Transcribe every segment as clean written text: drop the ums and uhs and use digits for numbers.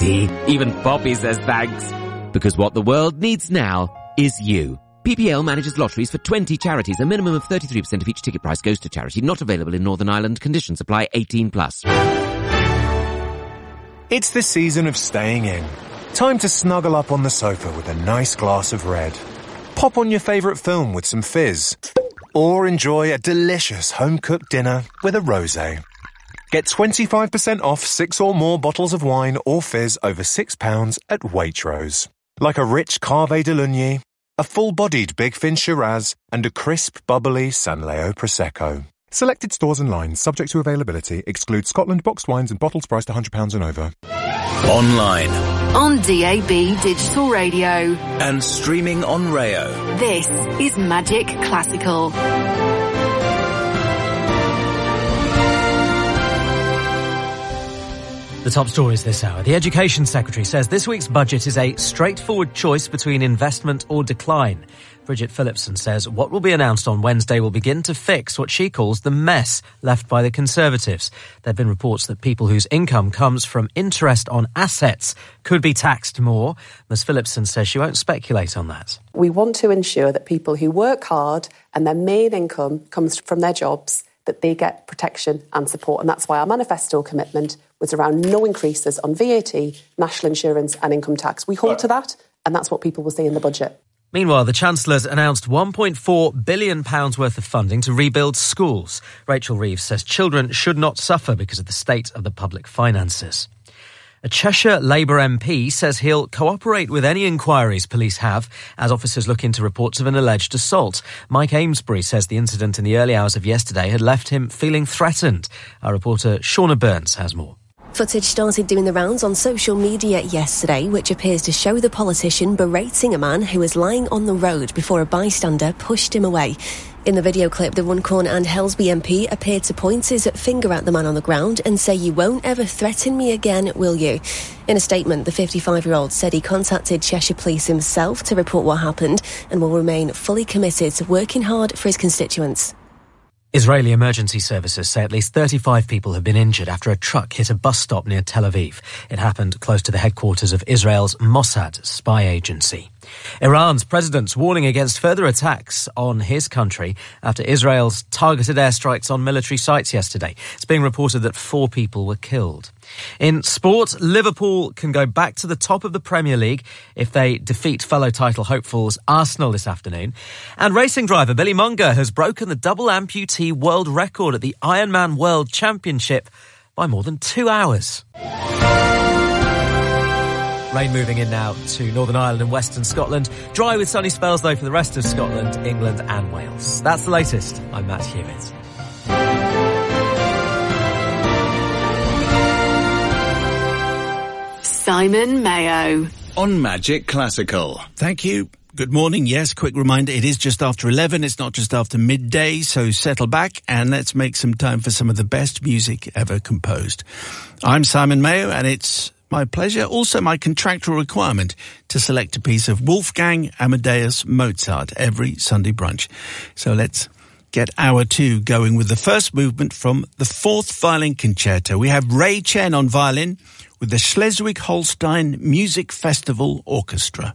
See, even Poppy says thanks. Because what the world needs now is you. PPL manages lotteries for 20 charities. A minimum of 33% of each ticket price goes to charity. Not available in Northern Ireland. Conditions apply. 18+. It's the season of staying in. Time to snuggle up on the sofa with a nice glass of red. Pop on your favourite film with some fizz. Or enjoy a delicious home-cooked dinner with a rosé. Get 25% off 6 or more bottles of wine or fizz over £6 at Waitrose. Like a rich Cave de Lunier, a full-bodied Big Fin Shiraz, and a crisp, bubbly San Leo Prosecco. Selected stores and lines, subject to availability, exclude Scotland boxed wines and bottles priced £100 and over. Online. On DAB Digital Radio. And streaming on Rayo. This is Magic Classical. The top stories this hour. The Education Secretary says this week's budget is a straightforward choice between investment or decline. Bridget Phillipson says what will be announced on Wednesday will begin to fix what she calls the mess left by the Conservatives. There have been reports that people whose income comes from interest on assets could be taxed more. Ms Phillipson says she won't speculate on that. We want to ensure that people who work hard and their main income comes from their jobs, that they get protection and support. And that's why our manifesto commitment was around no increases on VAT, national insurance and income tax. We hold to that, and that's what people will see in the budget. Meanwhile, the Chancellor's announced £1.4 billion worth of funding to rebuild schools. Rachel Reeves says children should not suffer because of the state of the public finances. A Cheshire Labour MP says he'll cooperate with any inquiries police have as officers look into reports of an alleged assault. Mike Amesbury says the incident in the early hours of yesterday had left him feeling threatened. Our reporter Shauna Burns has more. Footage started doing the rounds on social media yesterday, which appears to show the politician berating a man who was lying on the road before a bystander pushed him away. In the video clip, the Runcorn and Helsby MP appeared to point his finger at the man on the ground and say, "You won't ever threaten me again, will you?" In a statement, the 55-year-old said he contacted Cheshire Police himself to report what happened and will remain fully committed to working hard for his constituents. Israeli emergency services say at least 35 people have been injured after a truck hit a bus stop near Tel Aviv. It happened close to the headquarters of Israel's Mossad spy agency. Iran's president's warning against further attacks on his country after Israel's targeted airstrikes on military sites yesterday. It's being reported that 4 people were killed. In sport, Liverpool can go back to the top of the Premier League if they defeat fellow title hopefuls Arsenal this afternoon. And racing driver Billy Munger has broken the double amputee world record at the Ironman World Championship by more than 2 hours. Rain moving in now to Northern Ireland and Western Scotland. Dry with sunny spells, though, for the rest of Scotland, England and Wales. That's the latest. I'm Matt Hewitt. Simon Mayo. On Magic Classical. Thank you. Good morning. Yes, quick reminder, it is just after 11. It's not just after midday, so settle back and let's make some time for some of the best music ever composed. I'm Simon Mayo, and it's my pleasure, also my contractual requirement, to select a piece of Wolfgang Amadeus Mozart every Sunday brunch. So let's get hour 2 going with the first movement from the 4th Violin Concerto. We have Ray Chen on violin with the Schleswig-Holstein Music Festival Orchestra.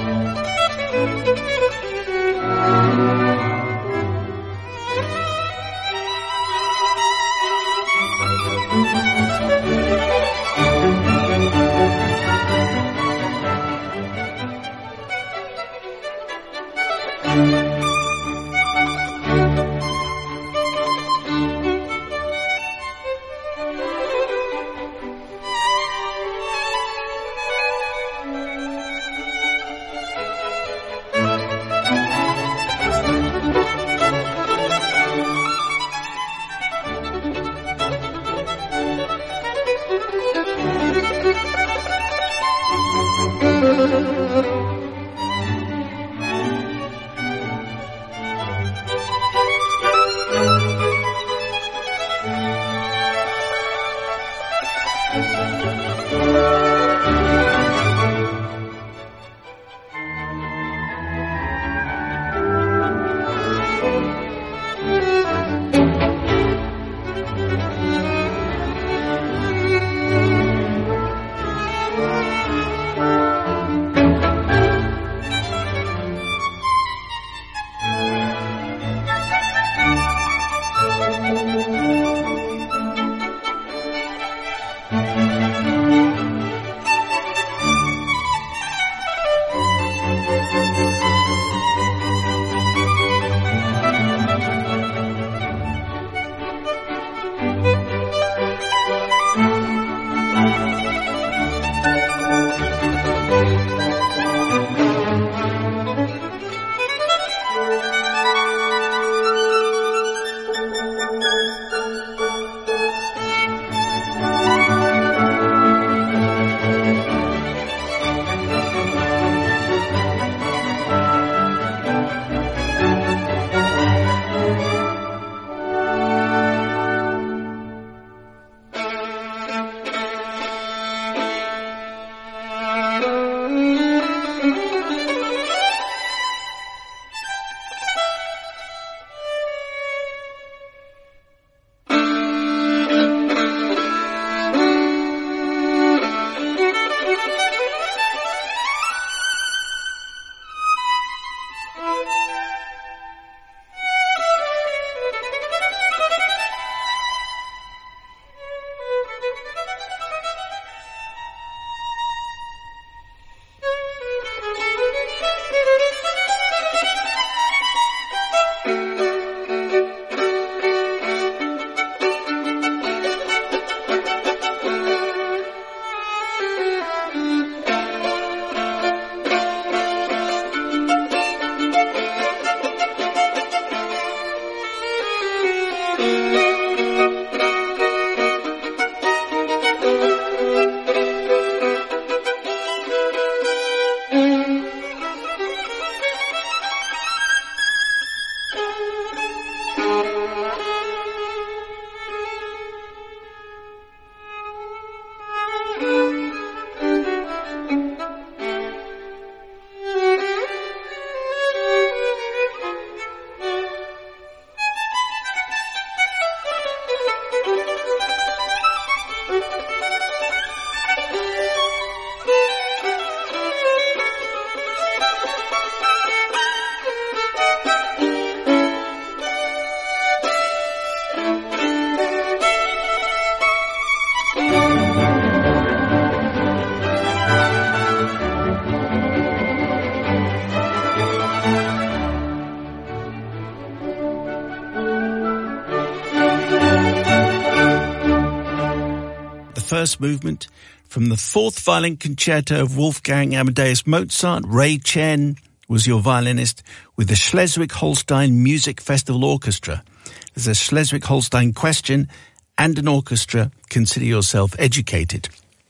First movement from the Fourth Violin Concerto of Wolfgang Amadeus Mozart. Ray Chen was your violinist with the Schleswig-Holstein Music Festival Orchestra. There's a Schleswig-Holstein question and an orchestra. Consider yourself educated.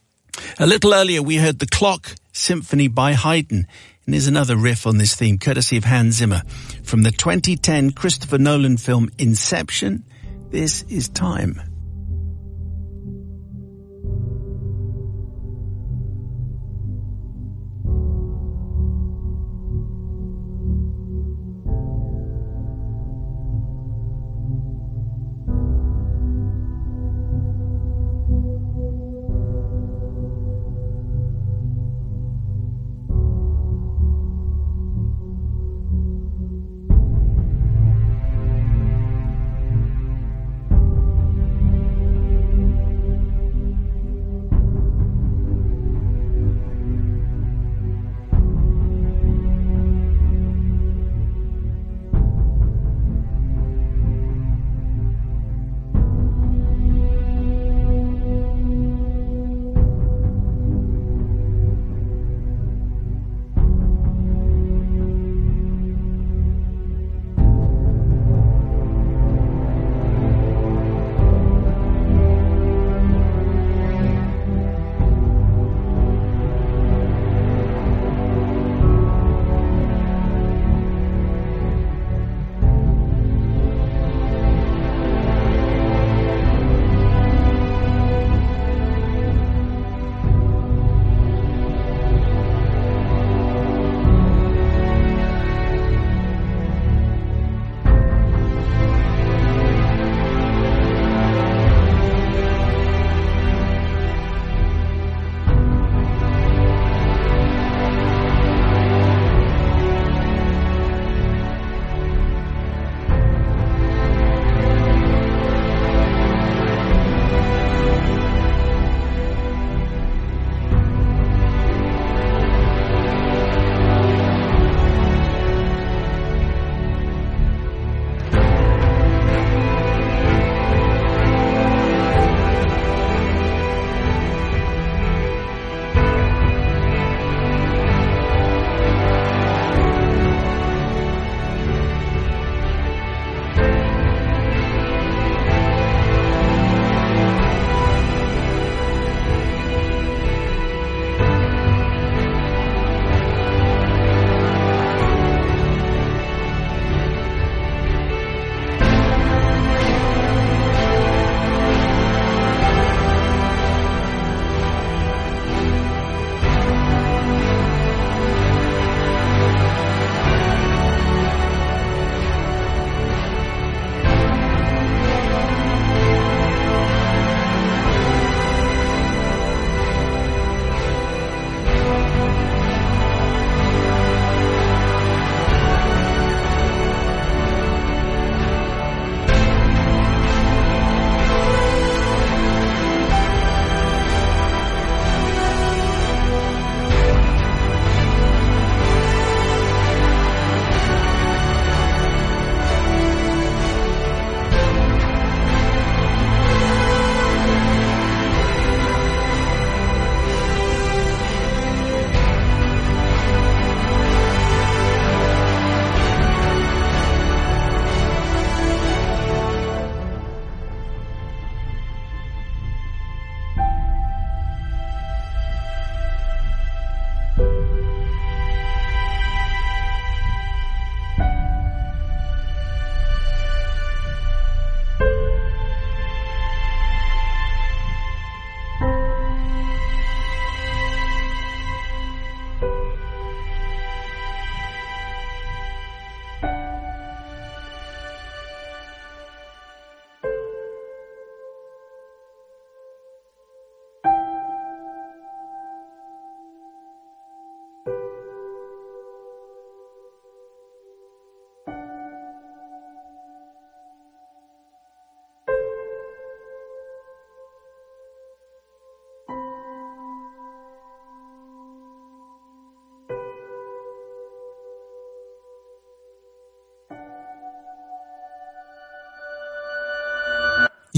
A little earlier we heard the Clock Symphony by Haydn. And here's another riff on this theme, courtesy of Hans Zimmer. From the 2010 Christopher Nolan film Inception, this is Time.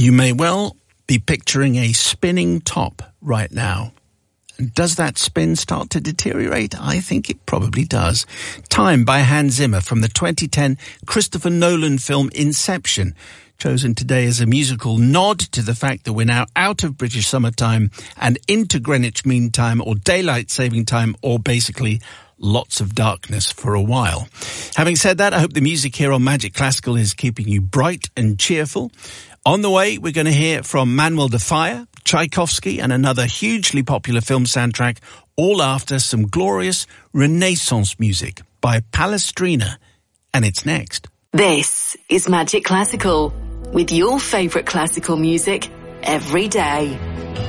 You may well be picturing a spinning top right now. Does that spin start to deteriorate? I think it probably does. Time by Hans Zimmer from the 2010 Christopher Nolan film Inception, chosen today as a musical nod to the fact that we're now out of British summertime and into Greenwich Mean Time, or daylight saving time, or basically lots of darkness for a while. Having said that, I hope the music here on Magic Classical is keeping you bright and cheerful. On the way, we're going to hear from Manuel de Falla, Tchaikovsky, and another hugely popular film soundtrack, all after some glorious Renaissance music by Palestrina. And it's next. This is Magic Classical, with your favourite classical music every day.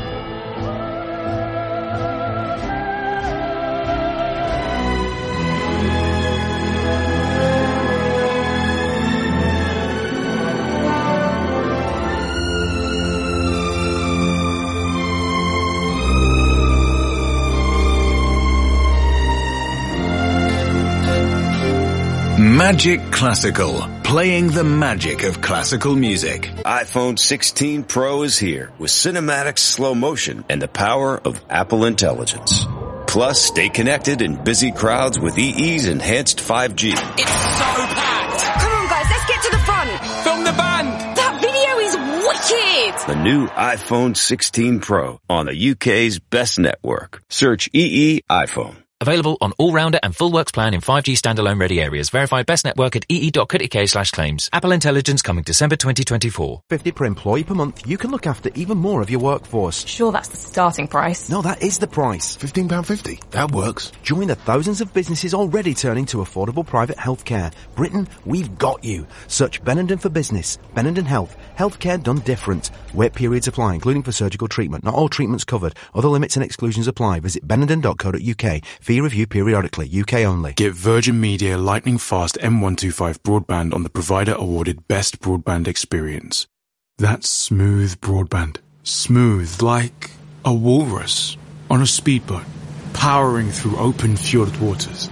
Magic Classical, playing the magic of classical music. iPhone 16 Pro is here with cinematic slow motion and the power of Apple Intelligence. Plus, stay connected in busy crowds with EE's enhanced 5G. It's so packed! Come on guys, let's get to the front! Film the band! That video is wicked! The new iPhone 16 Pro on the UK's best network. Search EE iPhone. Available on all-rounder and full works plan in 5G standalone ready areas. Verified best network at ee.co.uk/claims. Apple Intelligence coming December 2024. $50 per employee per month. You can look after even more of your workforce. Sure, that's the starting price. No, that is the price. £15.50. That works. Join the thousands of businesses already turning to affordable private healthcare. Britain, we've got you. Search Benenden for business. Benenden Health. Healthcare done different. Wait periods apply, including for surgical treatment. Not all treatments covered. Other limits and exclusions apply. Visit benenden.co.uk. Fee review periodically. UK only. Get Virgin Media lightning fast M125 broadband on the provider awarded best broadband experience. That's smooth broadband. Smooth like a walrus on a speedboat, powering through open fjord waters.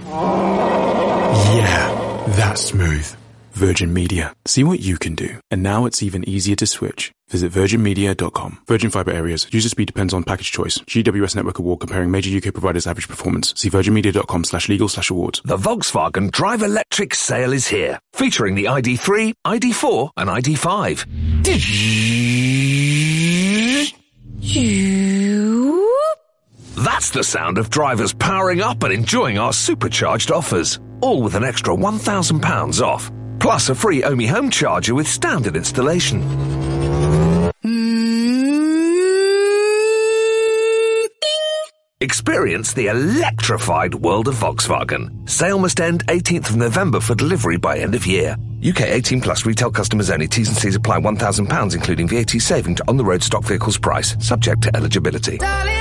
Yeah, that's smooth. Virgin Media. See what you can do. And now it's even easier to switch. Visit virginmedia.com. Virgin Fibre areas. User speed depends on package choice. GWS Network Award comparing major UK providers' average performance. See virginmedia.com/legal/awards. The Volkswagen Drive Electric sale is here, featuring the ID3, ID4 and ID5. That's the sound of drivers powering up and enjoying our supercharged offers, all with an extra £1,000 off, plus a free Omi home charger with standard installation. Experience the electrified world of Volkswagen. Sale must end 18th of November for delivery by end of year. UK 18 plus retail customers only. T's and C's apply. £1,000 including VAT saving to on-the-road stock vehicles price, subject to eligibility.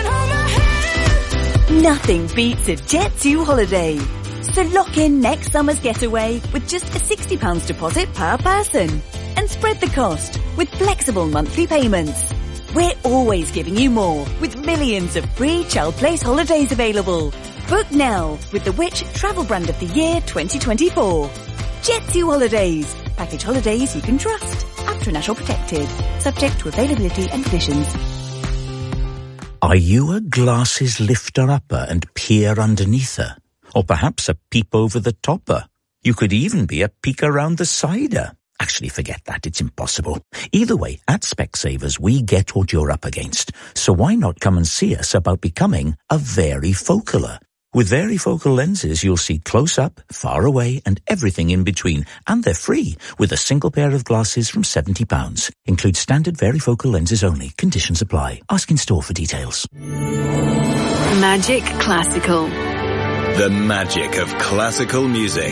Nothing beats a Jet2 holiday. So lock in next summer's getaway with just a £60 deposit per person. And spread the cost with flexible monthly payments. We're always giving you more with millions of free child place holidays available. Book now with the Which Travel Brand of the Year 2024. Jet2 Holidays. Package holidays you can trust. After National Protected. Subject to availability and conditions. Are you a glasses lifter-upper and peer underneath her? Or perhaps a peep over the topper? You could even be a peek around the sider. Actually, forget that. It's impossible. Either way, at Specsavers, we get what you're up against. So why not come and see us about becoming a varifocaler? With varifocal lenses, you'll see close up, far away, and everything in between. And they're free, with a single pair of glasses from £70. Include standard varifocal lenses only. Conditions apply. Ask in store for details. Magic Classical. The magic of classical music.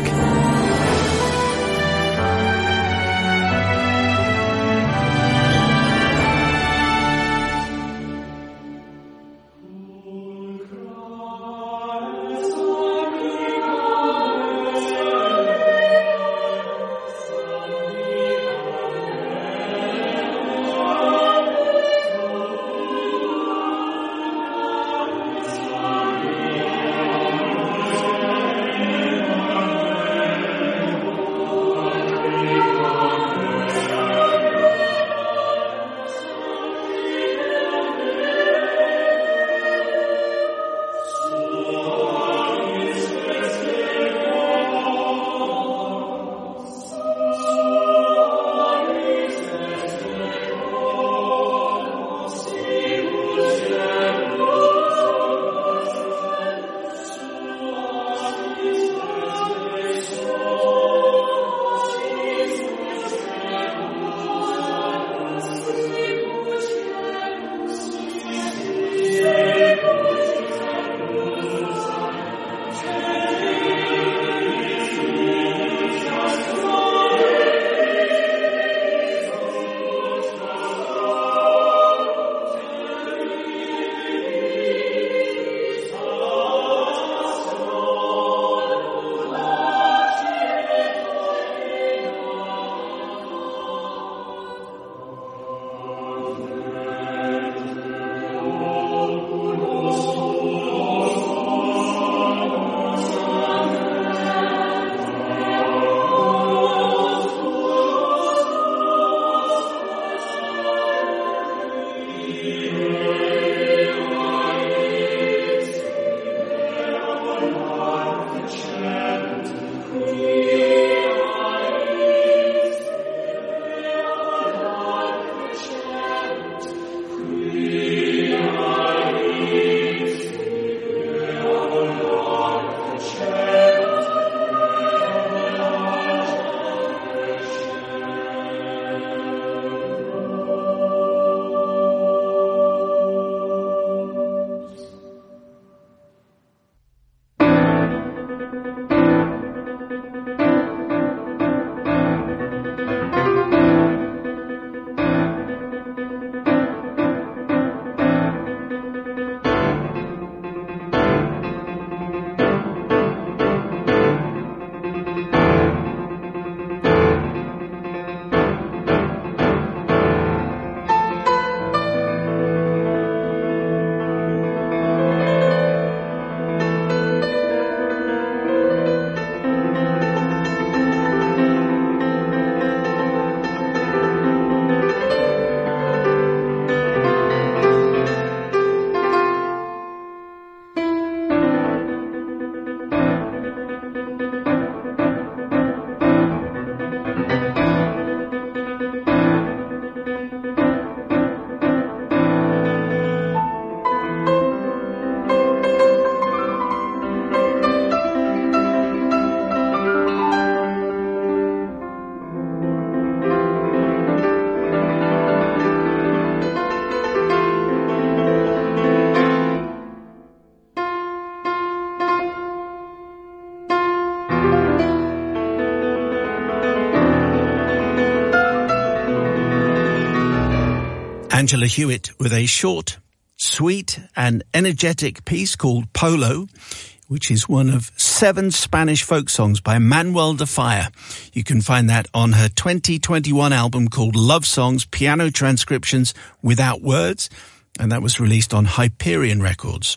Angela Hewitt with a short, sweet and energetic piece called Polo, which is one of 7 Spanish folk songs by Manuel de Falla. You can find that on her 2021 album called Love Songs, Piano Transcriptions Without Words, and that was released on Hyperion Records.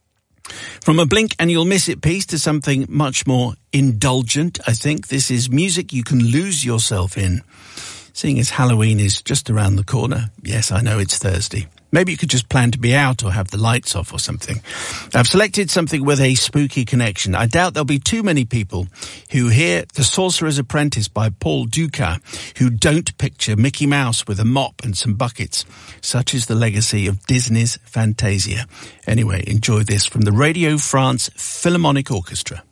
From a blink and you'll miss it piece to something much more indulgent, I think. This is music you can lose yourself in. Seeing as Halloween is just around the corner, yes, I know it's Thursday. Maybe you could just plan to be out or have the lights off or something. I've selected something with a spooky connection. I doubt there'll be too many people who hear The Sorcerer's Apprentice by Paul Dukas who don't picture Mickey Mouse with a mop and some buckets. Such is the legacy of Disney's Fantasia. Anyway, enjoy this from the Radio France Philharmonic Orchestra.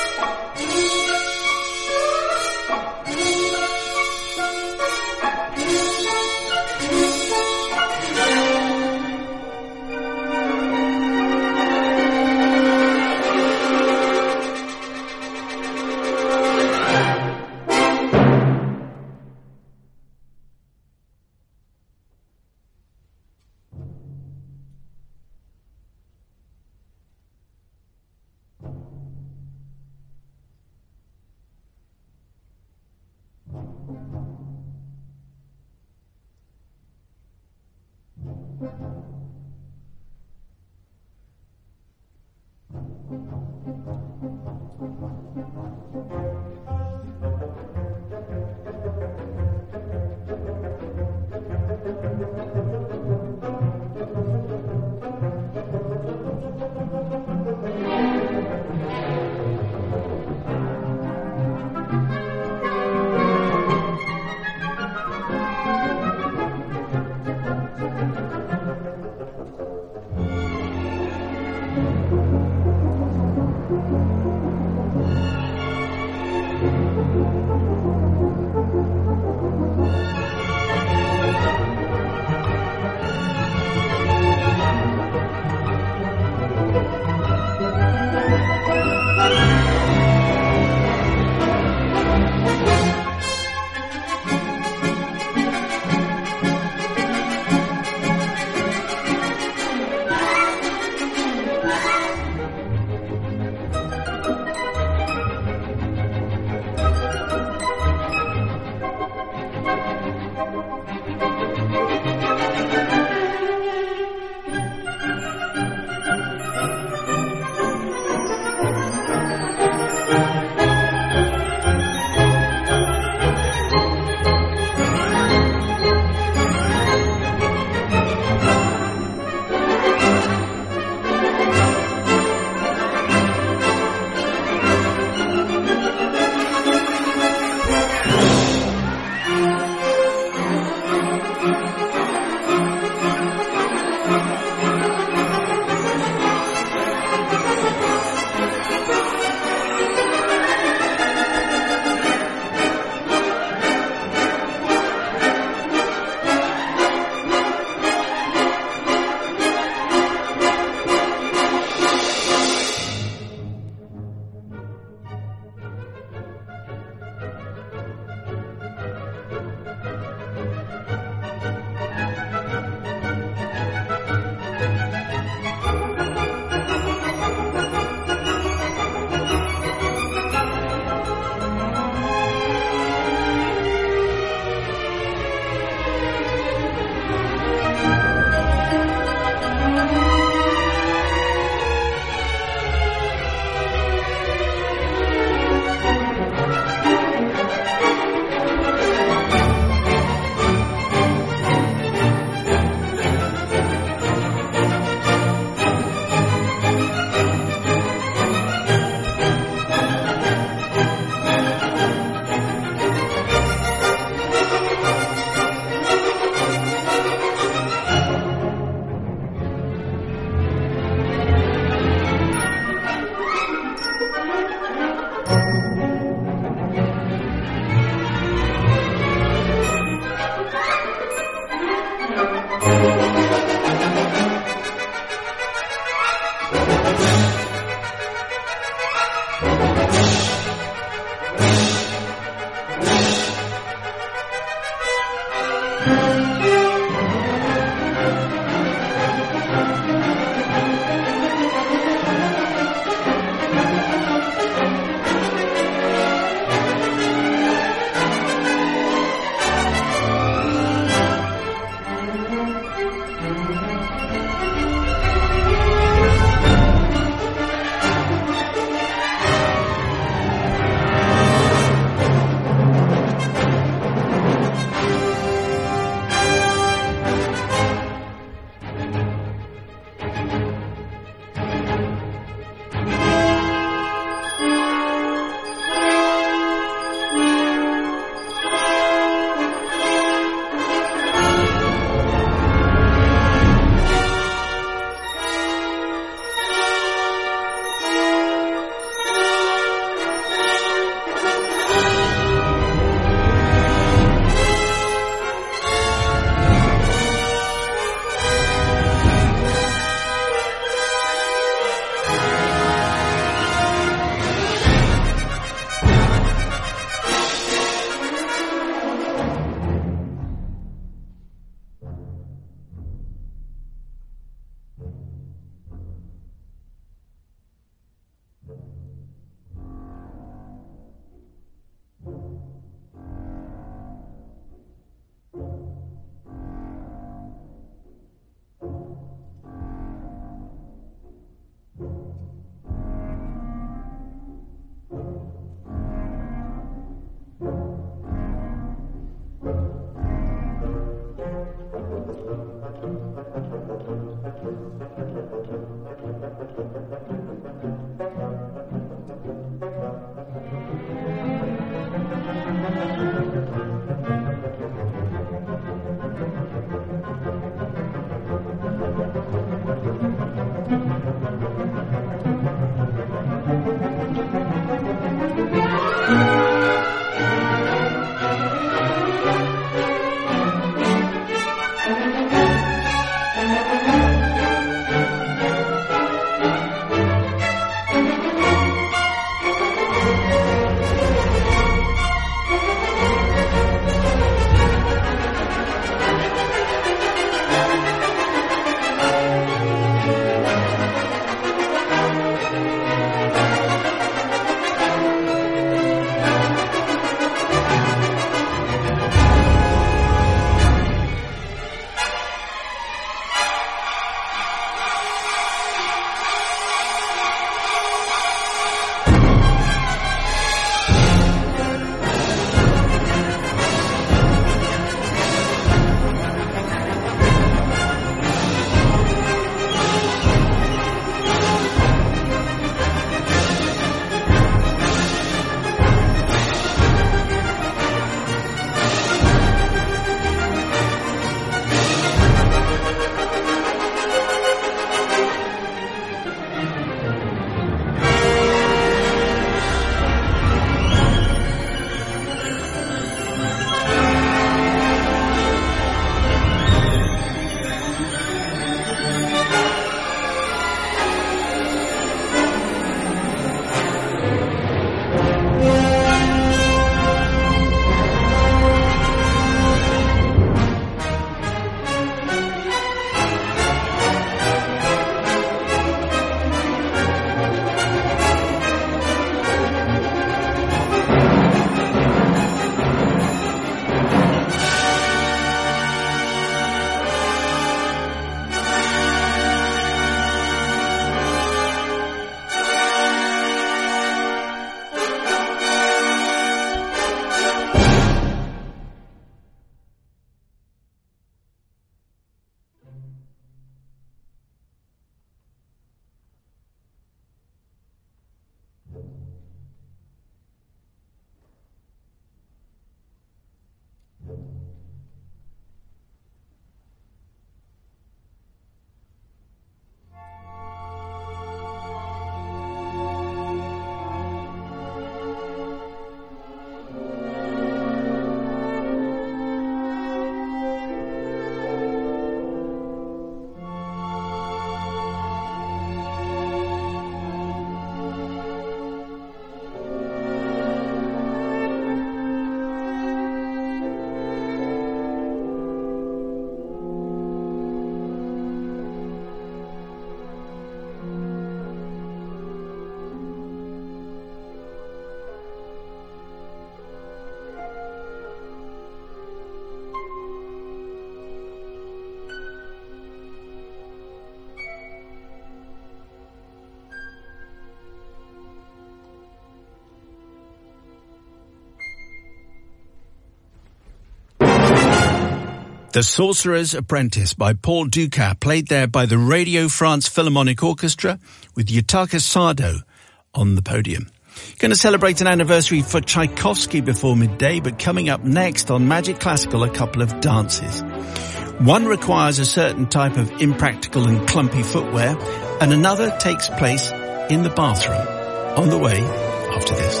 The Sorcerer's Apprentice by Paul Dukas, played there by the Radio France Philharmonic Orchestra with Yutaka Sado on the podium. Going to celebrate an anniversary for Tchaikovsky before midday, but coming up next on Magic Classical, a couple of dances. One requires a certain type of impractical and clumpy footwear, and another takes place in the bathroom. On the way after this.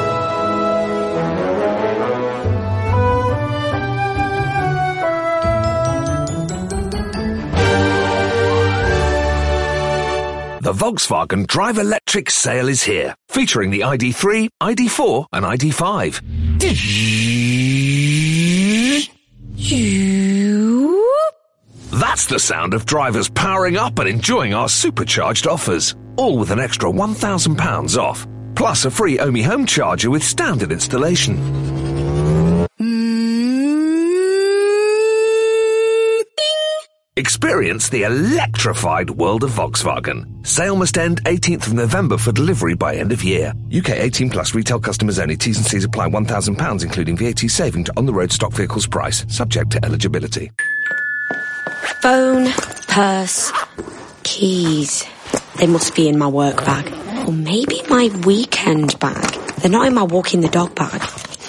The Volkswagen Drive Electric sale is here, featuring the ID3, ID4 and ID5. That's the sound of drivers powering up and enjoying our supercharged offers, all with an extra £1,000 off, plus a free Omi home charger with standard installation. Experience the electrified world of Volkswagen. Sale must end 18th of November for delivery by end of year. UK 18 plus retail customers only. T's and C's apply. £1,000 including VAT saving to on-the-road stock vehicles price, subject to eligibility. Phone, purse, keys. They must be in my work bag. Or maybe my weekend bag. They're not in my walking the dog bag.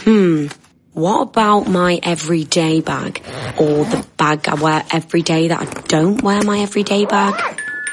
What about my everyday bag? Or the bag I wear every day that I don't wear my everyday bag?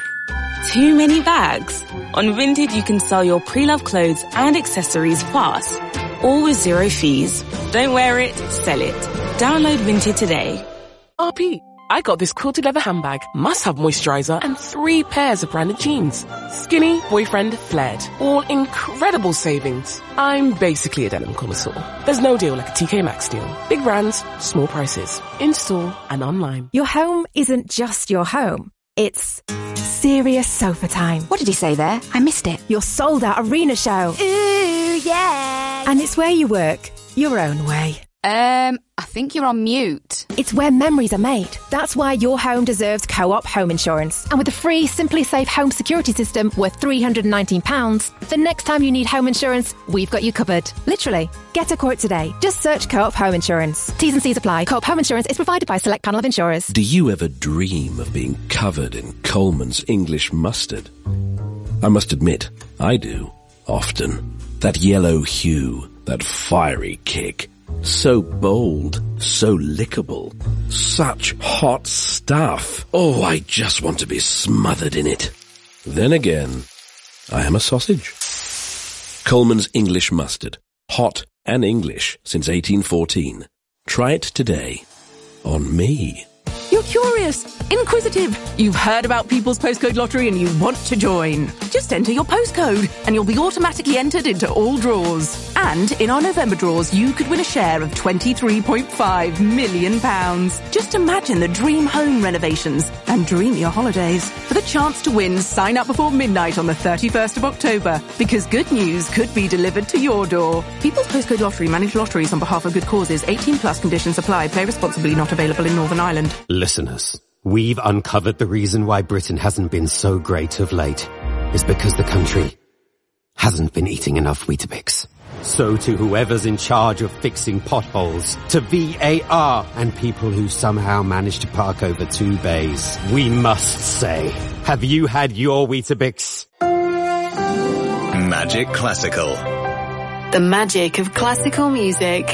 Too many bags? On Vinted you can sell your pre-loved clothes and accessories fast, all with zero fees. Don't wear it, sell it. Download Vinted today. RP, I got this quilted leather handbag, must have moisturizer, and 3 pairs of branded jeans. Skinny, boyfriend, flared. All incredible savings. I'm basically a denim connoisseur. There's no deal like a TK Maxx deal. Big brands, small prices. In-store and online. Your home isn't just your home. It's serious sofa time. What did he say there? I missed it. Your sold out arena show. Ooh, yeah. And it's where you work, your own way. I think you're on mute. It's where memories are made. That's why your home deserves Co-op Home Insurance. And with the free Simply Safe Home Security System worth £319, the next time you need home insurance, we've got you covered. Literally. Get a quote today. Just search Co-op Home Insurance. T's and C's apply. Co-op Home Insurance is provided by a select panel of insurers. Do you ever dream of being covered in Coleman's English mustard? I must admit, I do. Often. That yellow hue, that fiery kick. So bold, so lickable, such hot stuff. Oh, I just want to be smothered in it. Then again, I am a sausage. Coleman's English mustard. Hot and English since 1814. Try it today. On me. You're curious, inquisitive. You've heard about People's Postcode Lottery and you want to join. Just enter your postcode and you'll be automatically entered into all draws. And in our November draws, you could win a share of £23.5 million. Just imagine the dream home renovations and dream your holidays. For the chance to win, sign up before midnight on the 31st of October, because good news could be delivered to your door. People's Postcode Lottery manage lotteries on behalf of good causes. 18 plus conditions apply. Play responsibly. Not available in Northern Ireland. Listeners, we've uncovered the reason why Britain hasn't been so great of late. It's because the country hasn't been eating enough Weetabix. So to whoever's in charge of fixing potholes, to VAR and people who somehow manage to park over 2 bays, we must say, have you had your Weetabix? Magic Classical. The magic of classical music.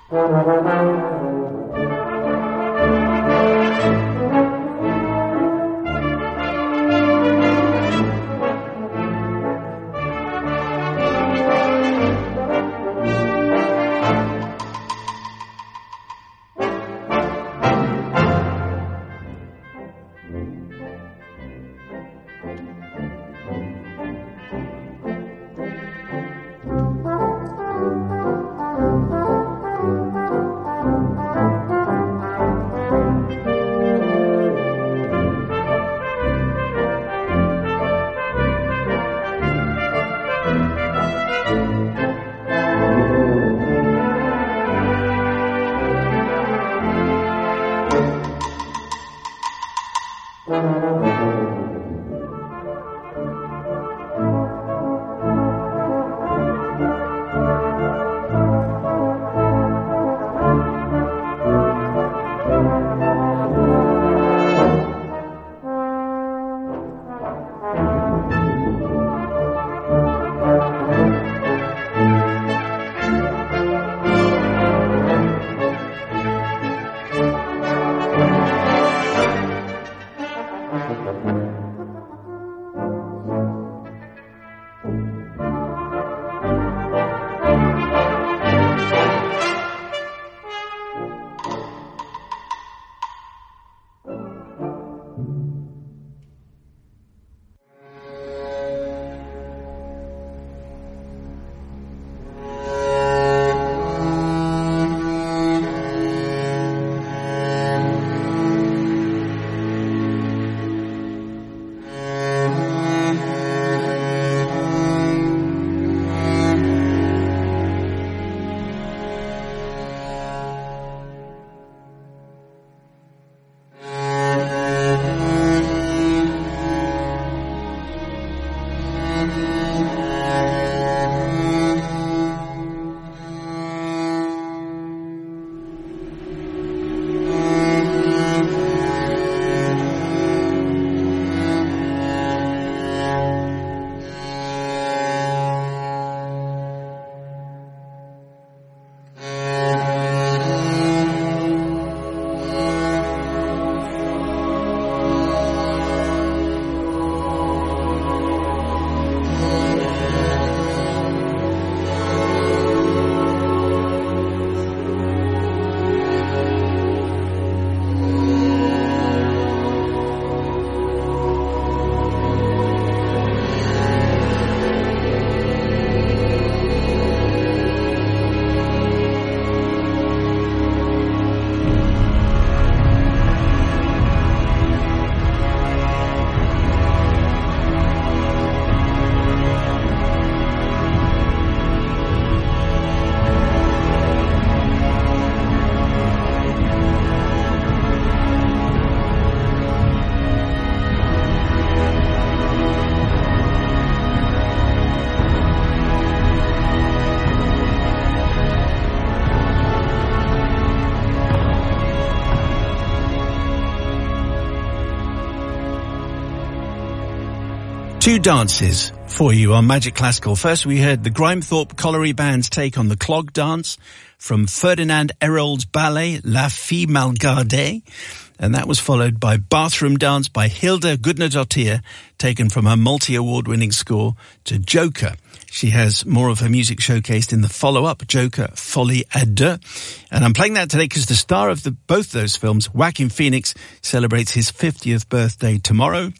Two dances for you on Magic Classical. First, we heard the Grimethorpe Colliery Band's take on the clog dance from Ferdinand Errold's ballet La Fille Malgardée, and that was followed by Bathroom Dance by Hilda Gudnadottir, taken from her multi-award-winning score to Joker. She has more of her music showcased in the follow-up, Joker Folie à Deux. And I'm playing that today because the star of both those films, Joaquin Phoenix, celebrates his 50th birthday tomorrow.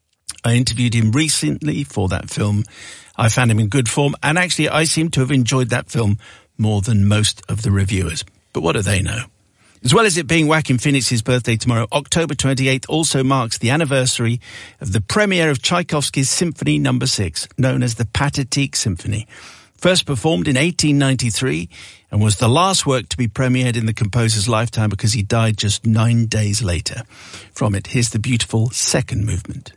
I interviewed him recently for that film. I found him in good form, and actually I seem to have enjoyed that film more than most of the reviewers. But what do they know? As well as it being Joaquin Phoenix's birthday tomorrow, October 28th also marks the anniversary of the premiere of Tchaikovsky's Symphony No. 6, known as the Pathetique Symphony. First performed in 1893 and was the last work to be premiered in the composer's lifetime because he died just 9 days later. From it, here's the beautiful second movement.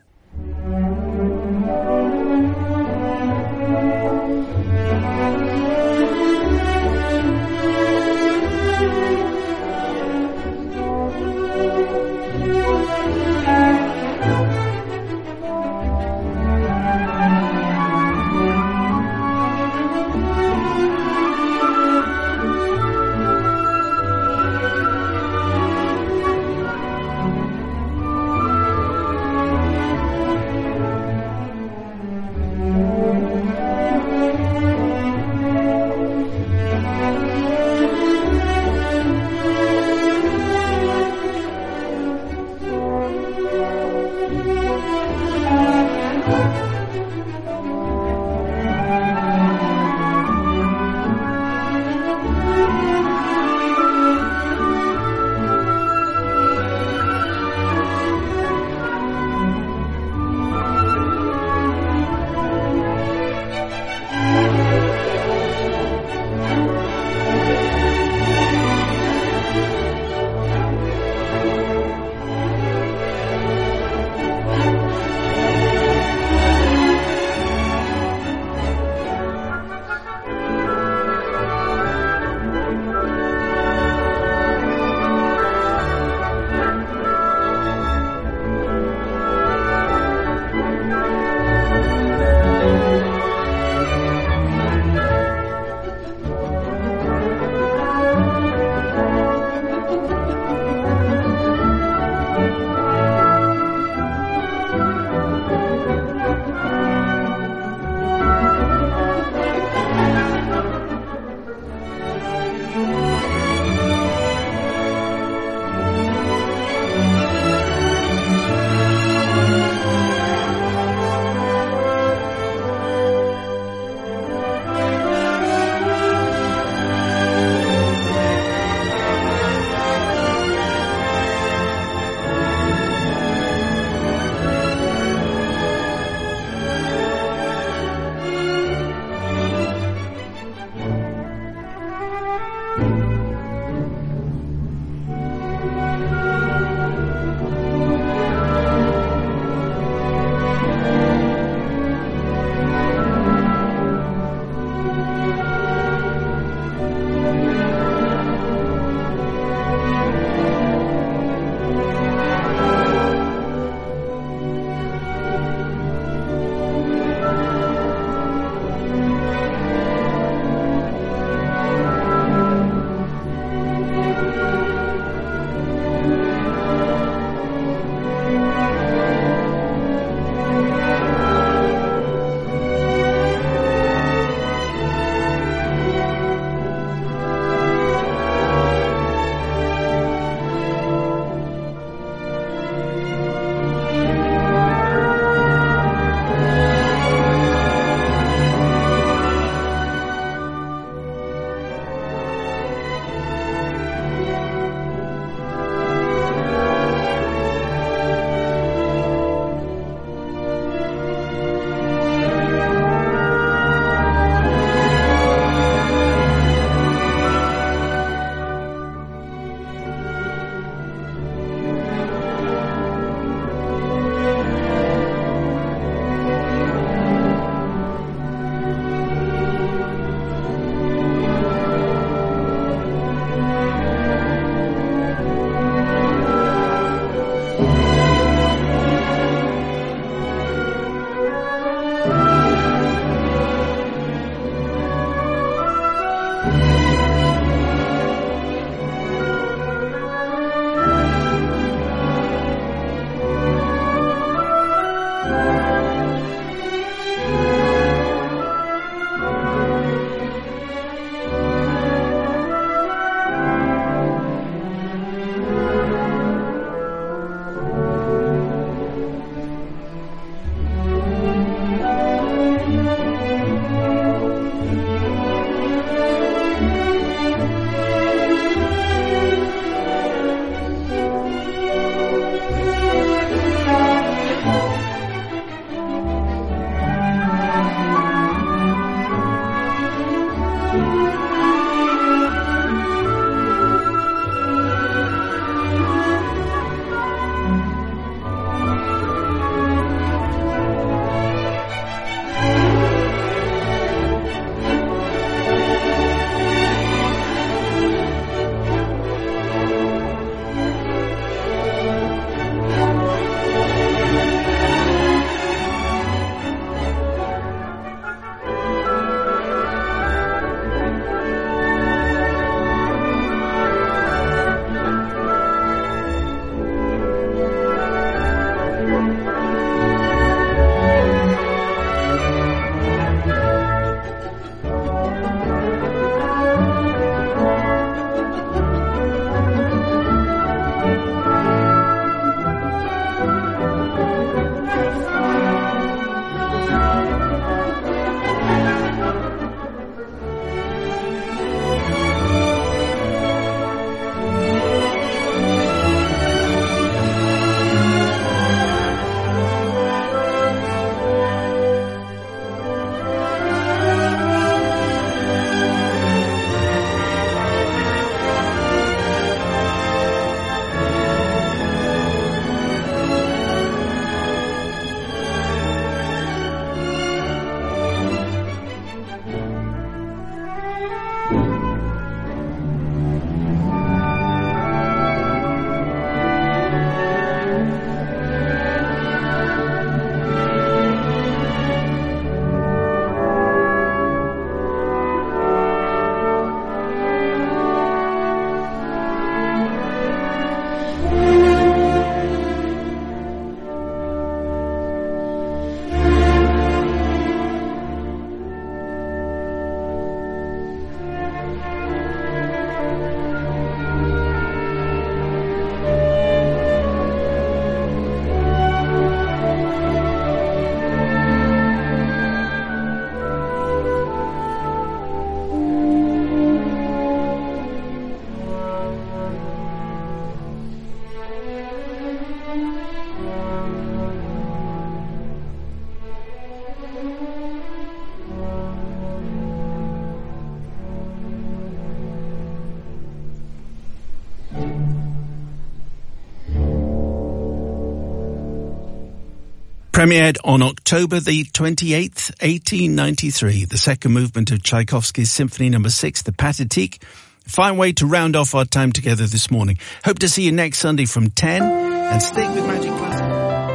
Premiered on October the 28th, 1893, the second movement of Tchaikovsky's Symphony No. 6, the Pathetique. Fine way to round off our time together this morning. Hope to see you next Sunday from 10, and stick with Magic Classical.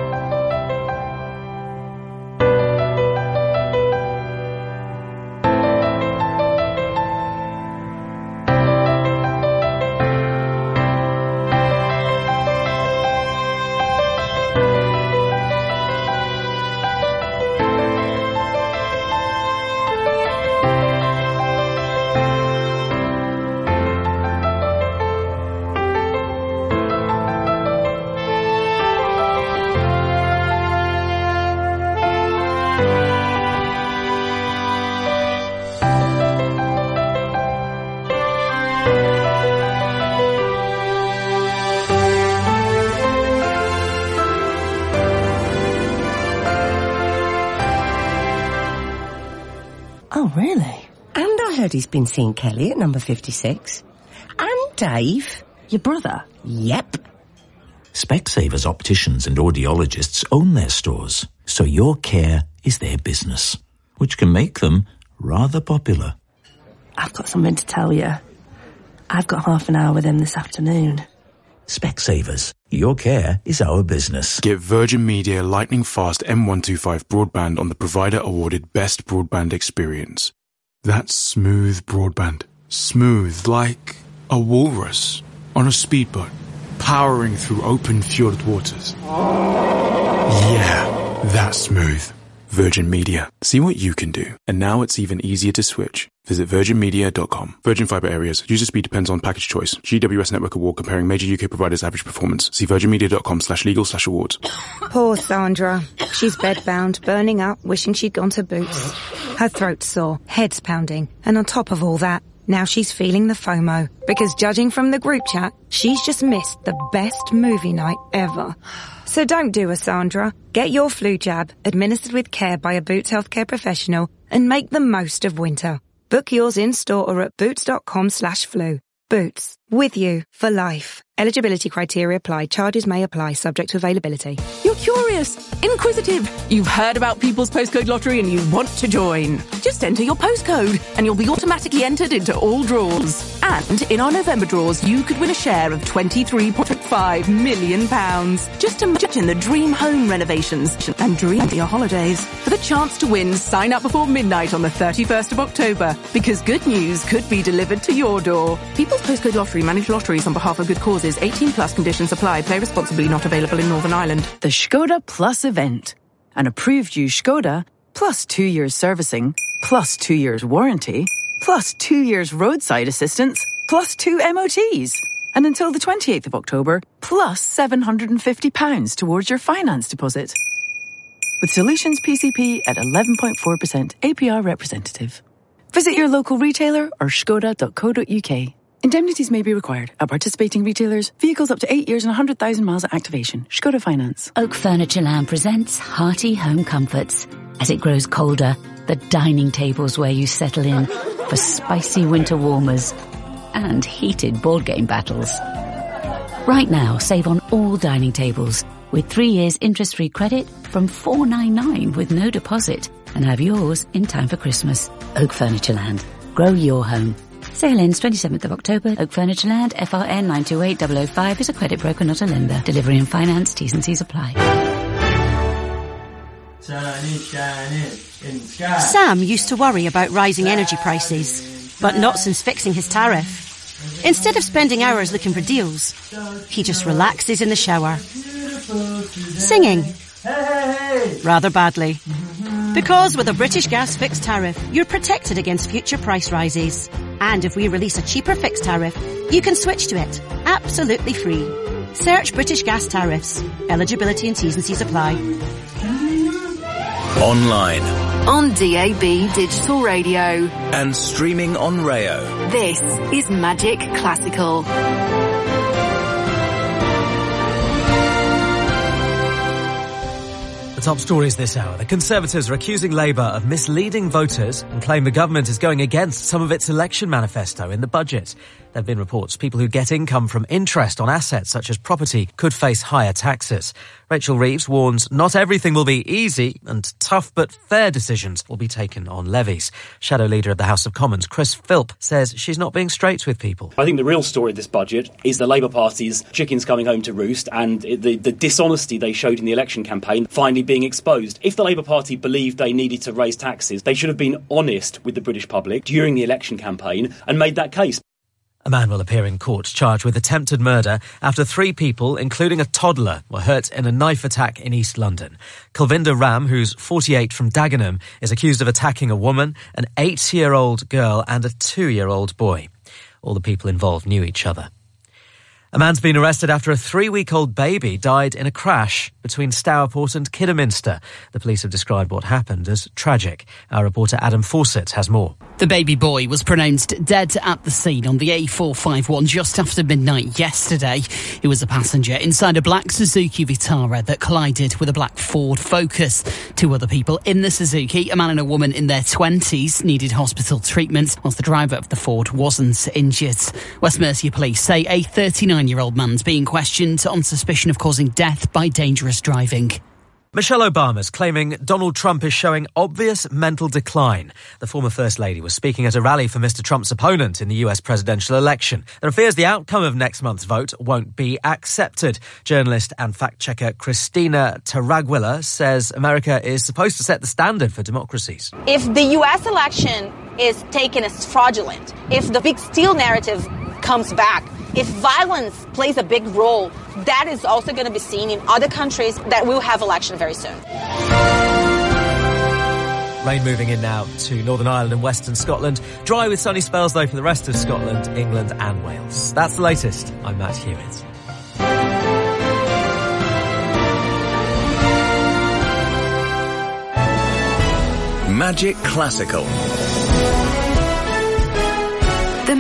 Oh, really? And I heard he's been seeing Kelly at number 56. And Dave. Your brother? Yep. Specsavers opticians and audiologists own their stores, so your care is their business, which can make them rather popular. I've got something to tell you. I've got half an hour with him this afternoon. Specsavers. Your care is our business. Get Virgin Media lightning fast M125 broadband on the provider awarded best broadband experience. That's smooth broadband. Smooth like a walrus on a speedboat, powering through open fjord waters. Yeah, that's smooth. Virgin Media. See what you can do. And now it's even easier to switch. Visit virginmedia.com. Virgin Fibre areas. User speed depends on package choice. GWS Network Award comparing major UK providers' average performance. See virginmedia.com/legal/awards. Poor Sandra. She's bedbound, burning up, wishing she'd gone to Boots. Her throat's sore, head's pounding, and on top of all that, now she's feeling the FOMO. Because judging from the group chat, she's just missed the best movie night ever. So don't do a Sandra. Get your flu jab, administered with care by a Boots healthcare professional, and make the most of winter. Book yours in-store or at boots.com/flu. Boots. With you for life. Eligibility criteria apply. Charges may apply, subject to availability. You're curious, inquisitive. You've heard about People's Postcode Lottery and you want to join. Just enter your postcode and you'll be automatically entered into all draws. And in our November draws, you could win a share of £23.5 million. Just imagine the dream home renovations and dream your holidays. For the chance to win, sign up before midnight on the 31st of October, because good news could be delivered to your door. People's Postcode Lottery manage lotteries on behalf of good causes. 18 plus conditions apply. Play responsibly. Not available in Northern Ireland. The Skoda Plus event. An approved used Skoda, plus 2 years servicing, plus 2 years warranty, plus 2 years roadside assistance, plus 2 MOTs. And until the 28th of October, plus £750 towards your finance deposit. With Solutions PCP at 11.4% APR representative. Visit your local retailer or skoda.co.uk. Indemnities may be required at participating retailers. Vehicles up to 8 years and 100,000 miles at activation. Skoda Finance. Oak Furnitureland presents hearty home comforts. As it grows colder, the dining tables where you settle in for spicy winter warmers and heated board game battles. Right now, save on all dining tables with 3 years interest-free credit from $4.99 with no deposit, and have yours in time for Christmas. Oak Furnitureland. Grow your home. Sale ends 27th of October. Oak Furnitureland, FRN 928005 is a credit broker, not a lender. Delivery and finance, T's and C's apply. Sam used to worry about rising energy prices, but not since fixing his tariff. Instead of spending hours looking for deals, he just relaxes in the shower, singing rather badly. Because with a British Gas fixed tariff, you're protected against future price rises. And if we release a cheaper fixed tariff, you can switch to it, absolutely free. Search British Gas tariffs. Eligibility and T's and C's apply. Online. On DAB Digital Radio. And streaming on Rayo. This is Magic Classical. The top stories this hour. The Conservatives are accusing Labour of misleading voters and claim the government is going against some of its election manifesto in the budget. There have been reports people who get income from interest on assets such as property could face higher taxes. Rachel Reeves warns not everything will be easy and tough but fair decisions will be taken on levies. Shadow Leader of the House of Commons, Chris Philp, says she's not being straight with people. I think the real story of this budget is the Labour Party's chickens coming home to roost and the dishonesty they showed in the election campaign finally being exposed. If the Labour Party believed they needed to raise taxes, they should have been honest with the British public during the election campaign and made that case. A man will appear in court charged with attempted murder after 3 people, including a toddler, were hurt in a knife attack in East London. Kulvinder Ram, who's 48 from Dagenham, is accused of attacking a woman, an 8-year-old girl and a 2-year-old boy. All the people involved knew each other. A man's been arrested after a 3-week-old baby died in a crash between Stourport and Kidderminster. The police have described what happened as tragic. Our reporter Adam Fawcett has more. The baby boy was pronounced dead at the scene on the A451 just after midnight yesterday. He was a passenger inside a black Suzuki Vitara that collided with a black Ford Focus. 2 other people in the Suzuki, a man and a woman in their 20s, needed hospital treatment, whilst the driver of the Ford wasn't injured. West Mercia police say a 39-year-old man's being questioned on suspicion of causing death by dangerous driving. Michelle Obama's claiming Donald Trump is showing obvious mental decline. The former First Lady was speaking at a rally for Mr. Trump's opponent in the US presidential election. There are fears the outcome of next month's vote won't be accepted. Journalist and fact-checker Christina Taraguila says America is supposed to set the standard for democracies. If the US election is taken as fraudulent, if the big steal narrative comes back, if violence plays a big role, that is also going to be seen in other countries that will have election very soon. Rain moving in now to Northern Ireland and Western Scotland. Dry with sunny spells, though, for the rest of Scotland, England and Wales. That's the latest. I'm Matt Hewitt. Magic Classical.